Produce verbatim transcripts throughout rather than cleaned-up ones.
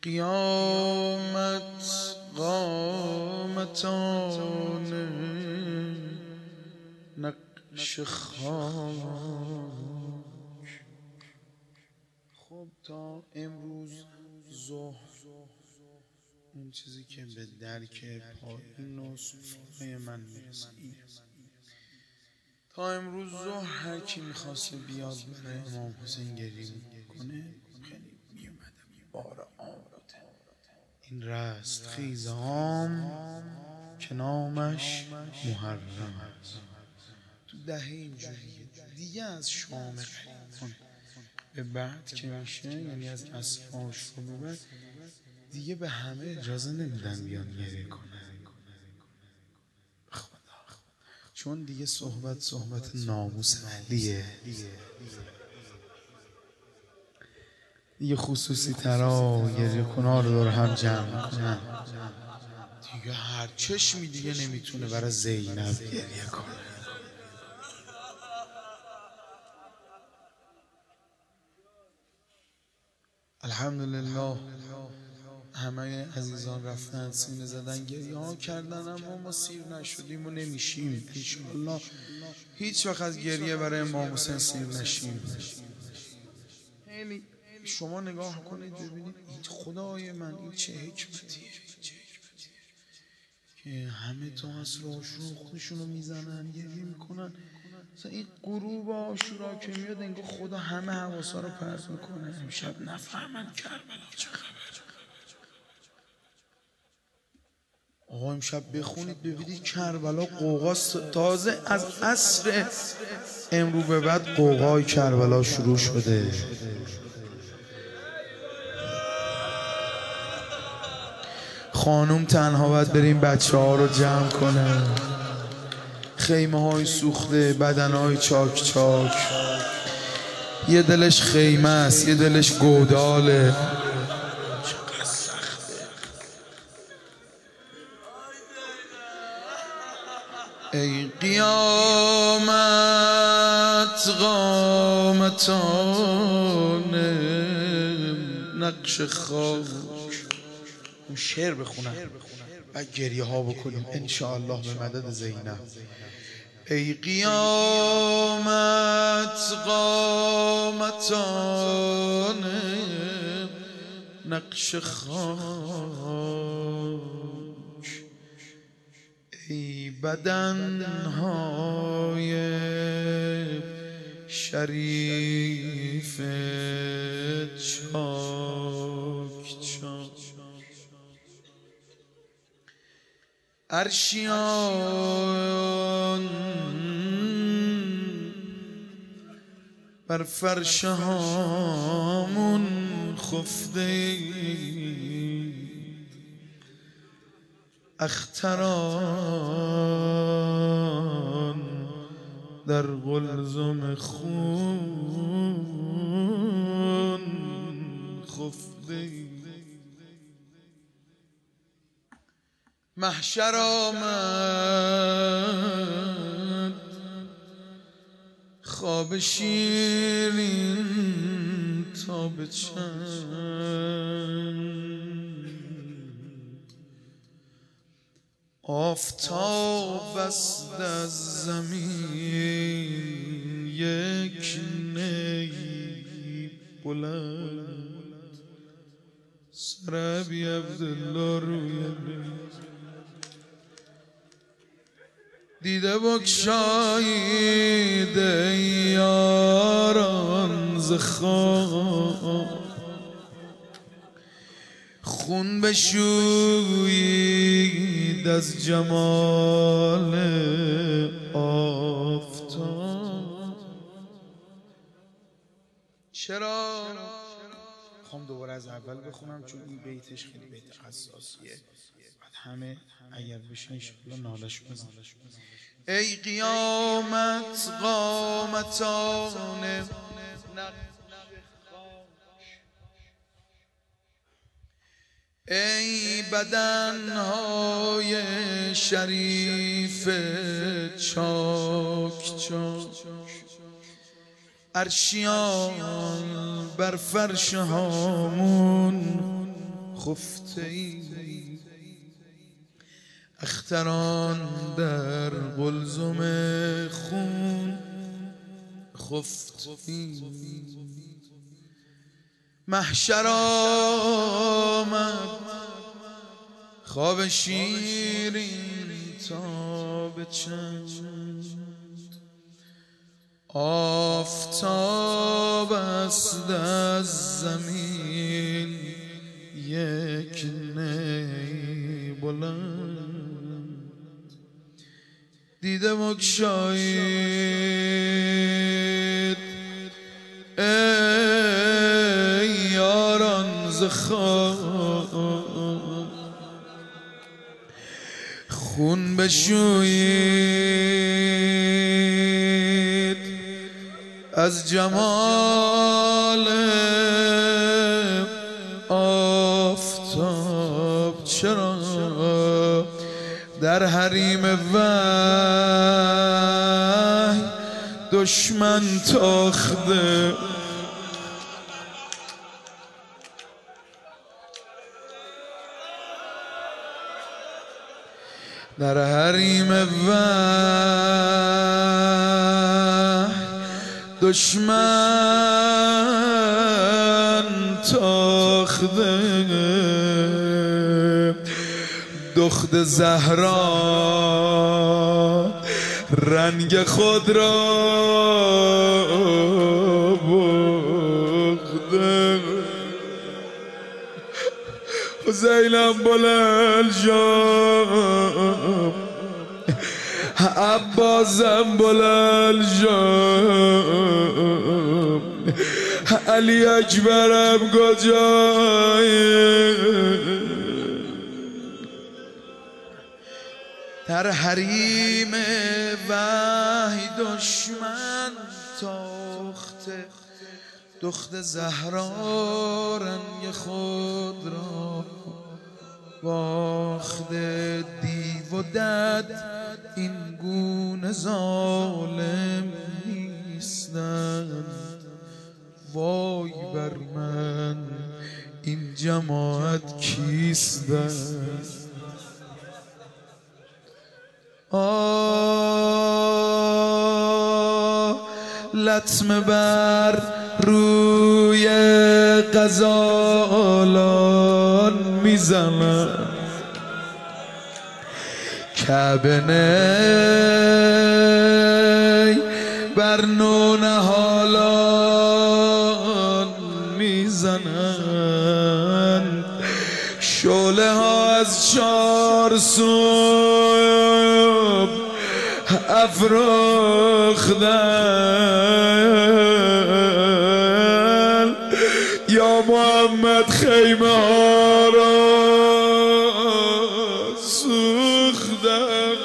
قیامت قامتان نقش خاک. خب تا امروز ظهر اون چیزی که به درک پایین و صوفای من میرسید، تا امروز ظهر هر کی میخواسته بیاد برای امام حسین گریه کنه خیلی میومدم. بار عام بوده این رست خیز عام که نامش محرم است. تو دهه اینجوریه دیگه. از شام قریبان به بعد که میشه، یعنی از اسفاش رو به بعد دیگه به همه اجازه نمیدن بیان گریه کنن، چون دیگه صحبت صحبت ناموس علیه دیگه. خصوصی ترا گریه کنها رو دور هم جمع کنن دیگه. هر چشمی دیگه نمیتونه برای زینب گریه کنه. الحمدلله همه عزیزان رفتن سینه زدن گریه ها کردن، اما ما سیر نشدیم و نمیشیم انشاءالله. هیچ وقت از گریه برای امام حسین سیر نشیم. شما نگاه کنید ببینید این خدای من این چه حکمتیه که همه تا عصر عاشورا خودشون رو میزنن گریه میکنن. مثلا این غروب عاشورا که میاد انگار خدا همه حواسا رو پرت میکنه. امشب نفهمن کربلا چه خبر. آقا امشب بخونید ببینید کربلا قوقاست. تازه از عصر امرو به بعد قوقای کربلا شروع شده. خانوم تنها باید بریم بچه ها رو جمع کنه. خیمه های سوخته، بدن های چاک چاک. یه دلش خیمه است، یه دلش گوداله. ای قیامت قامتان نقش خاک. اون شعر بخونم و گریه ها بکنیم انشاءالله به مدد زینب. ای قیامت قامتان نقش خاک. ای بدنهای شریف چاک چاک. عرشیان بر فرش هامون خفته، اختران در قلزم خون خفته. محشر آمد خواب شیرین تا به چند. آفتاب است از زمین یک نی بلند. سر ابی عبدالله روی دیده بگشایید ای یاران ز خواب. خون بشویید از جمال آفتاب. چرا؟ میخوام دوباره از اول بخونم چون این بیتش خیلی بیت حساسیه. بعد همه اگر بشه انشاءالله نالش بزن. ای قیامت قامتان ای بدنهای شریف چاک چاک. عرشیان بر فرش هامون خفته ای، اختران در قلزم خون خفته ای. محشر آمد خواب شیرین تا به چند، آفتاب است از زمین یک نی بلند، دیده بگشایید ای یاران ز خواب، خون بشویید از جمال آفتاب، چرا در حریم وحی دشمن تاخته، در حریم وحی دشمن تاخته. دخت زهرا رنگ خود را بخته، حسینم بلند جام، عباسم بلند جام، علی اکبرم کجای؟ در حریم وحی دشمن تاخته، دخت زهرا رنگ خود را باخته. دیو و دد این گونه ظالم نیستند، وای بر من این جماعت کیستند. آه لطمه بر روی غزالان میزنن، کعبه نی بر نونهالان میزنن، شعله ها از چار سو افروختن، یا محمد خیمه ها را سوختن.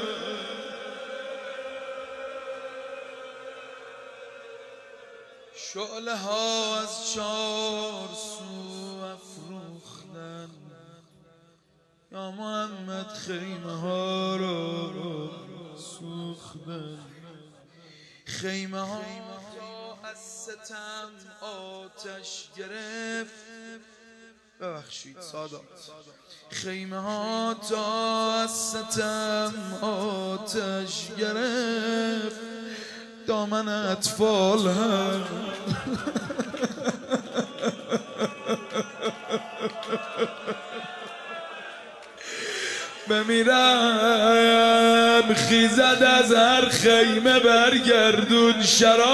شعله ها از چار سو افروختن، یا محمد خیمه ها را سوختن. خیمه ها تا از ستم آتش گرفت، ببخشید سادات، خیمه ها تا از ستم آتش گرفت، دامن اطفال هم بمیرم خیزد از هر خیمه برگردون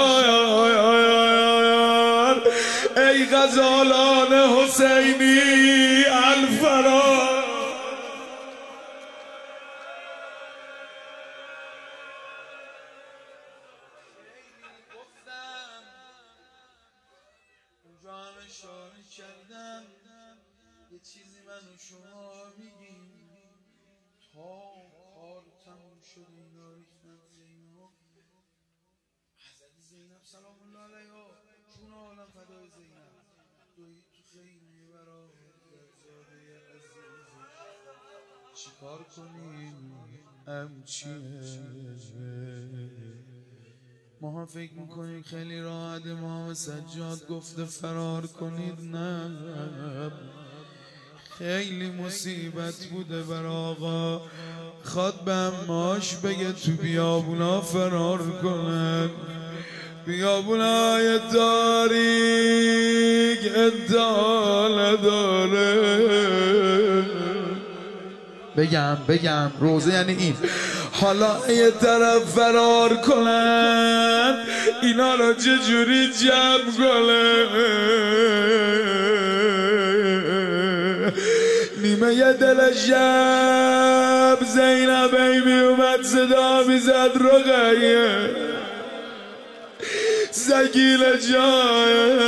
شرار، ای غزالان حسینی الفرار. اونجا هم اشاره کردم یه چیزی من و شما میگیم، تا کار تموم شد اینا ریختن زینب. حضرت زینب سلام الله علیها جون عالم فدای زینب، دوید تو خیمه برای زاده عزیزش، چیکار کنیم امچیه؟ ما فکر میکنیم خیلی راحت، محمد سجاد گفته فرار کنید، نه خیلی مصیبت بوده بر آقا، خواد به اماش بگه تو بیابونا فرار کنن، بیابونای تاریک ادعا نداره. بگم بگم روزه یعنی این، حالا یه طرف فرار کنن اینا رو چجوری جمع کنن؟ نیمه یه دل شب زینبی می اومد صدا میزد رقیه زگیل جای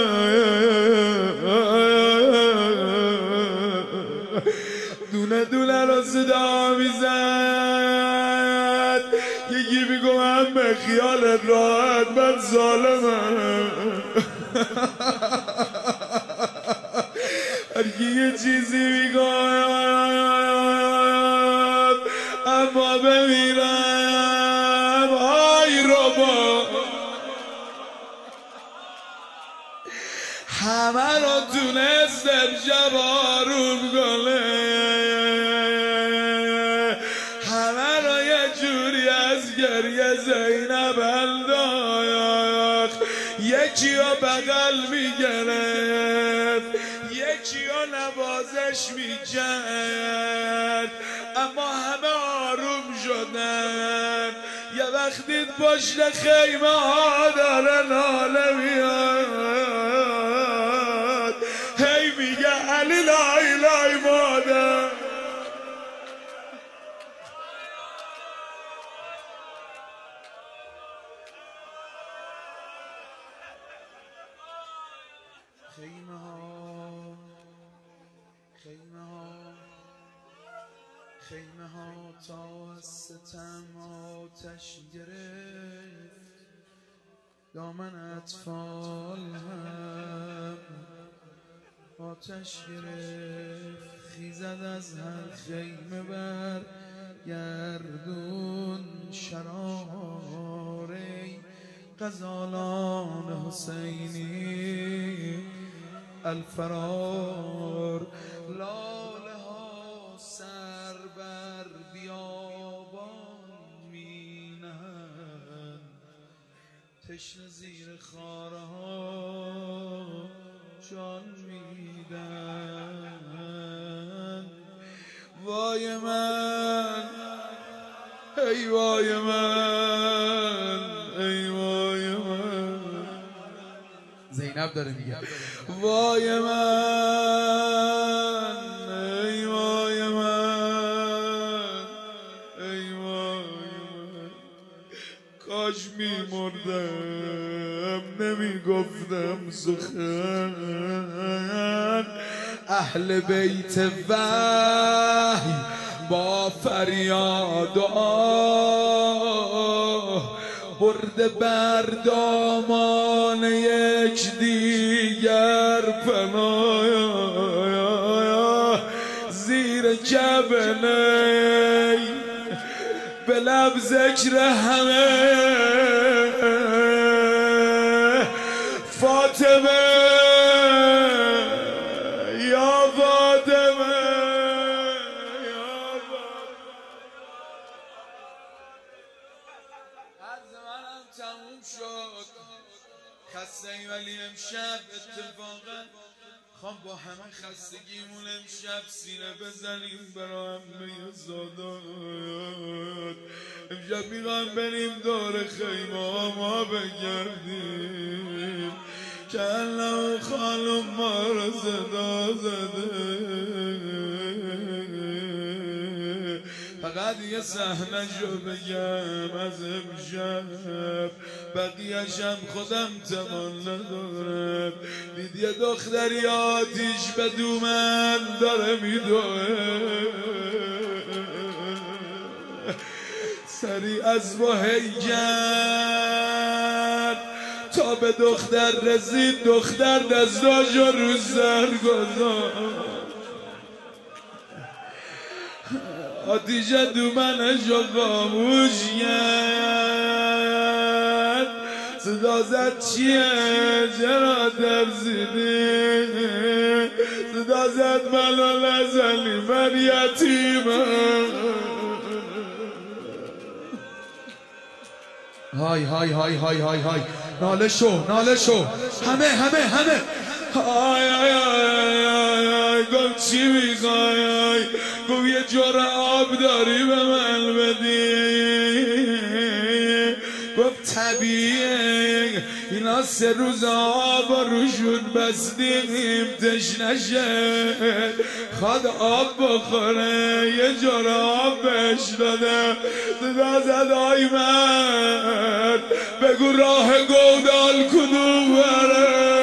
دونه دونه رو صدا میزد، یکی میگو من به خیال راحت من ظالمم، هرکی یه چیزی میگوید اما بمیرم های ربا، همه رو تونست امشب آروم کنه، همه رو یه جوری از گریه زینب انداخت، یکی رو بغل میگرفت یکی رو نوازش میکرد، اما همه آروم شدن. یه وقتی پشت خیمه ها داره ناله میاد، هی میگه علی لای لای مادر، خیمه ها خیمه ها خیمه ها تا از ستم آتش گرفت، دامن اطفال هم آتش گرفت، خیزد از هر خیمه بر گردون شراره غزالان حسینی الفرار، لاله ها سر بر بیابان می نهند، تشنه زیر خاره ها جان میدن. وای من ای وای من ای وای من، زینب داره میگه وای من ای وای من ای وای من، کاش میمردم نمیگفتم سخن، اهل بیت وحی با فریاد و آه برده بر دامان یک دیگر پناه، زیر جبنی به لب ذکر همه فاطمه یا فاطمه یا فاطمه. عرض منم تموم شد، خسته ای ولی امشب اتفاقا خوام با همه خستگیمون امشب سینه بزنیم برای همه زادات. امشب میخوام بریم دور خیمه ما بگردیم که الله خانم ما رو صدا زده. فقط یه صحنه شو بگم از امشب، بقیه‌شم خودم توان ندارم. دید یه دختری آتیش به دومن داره میدوه، سری از با هیجن تا به دختر رسید، دختر دستاشو رو سر گذاشت، آتیش دومنشو خاموش کرد، صدا زد چیه چرا ترسیدی، صدا زد منو نزنی من یتیمم. های های های های های های ناله شو ناله شو همه همه همه های های های های گفت چی میخوای؟ گفت یه جور آب داری به من بدی؟ گفت طبیعه اینا سه روز آب روشون بستیم تشنه شه خواد آب بخوره یه جور آب بهش داده. صدا زد آی من بگو راه گودال کدوم بره؟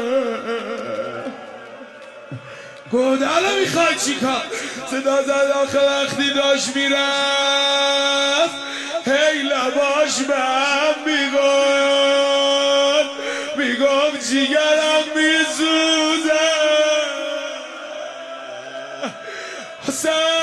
گودالو میخوای چیکار؟ صدا زد آخه وقتی داشت میرفت هی لباش به هم میگفت میگفت جیگرم میسوزه. حسین